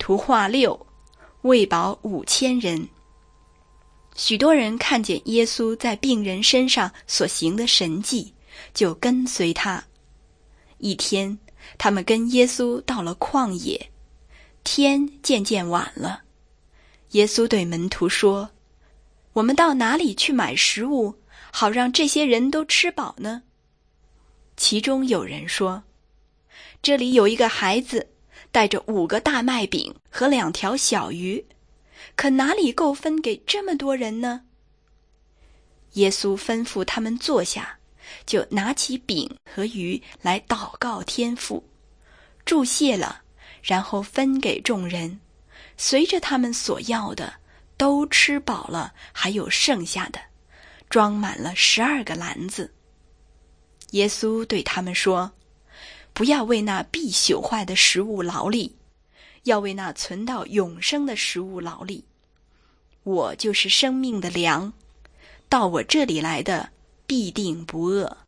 图画6，喂饱5000人。许多人看见耶稣在病人身上所行的神迹，就跟随他。一天，他们跟耶稣到了旷野，天渐渐晚了。耶稣对门徒说：“我们到哪里去买食物，好让这些人都吃饱呢？”其中有人说：“这里有一个孩子，带着5个大麦饼和2条小鱼，可哪里够分给这么多人呢？”耶稣吩咐他们坐下，就拿起饼和鱼来祷告天父，祝谢了，然后分给众人，随着他们所要的，都吃饱了，还有剩下的，装满了12个篮子。耶稣对他们说：“不要为那必朽坏的食物劳力，要为那存到永生的食物劳力。我就是生命的粮，到我这里来的必定不饿。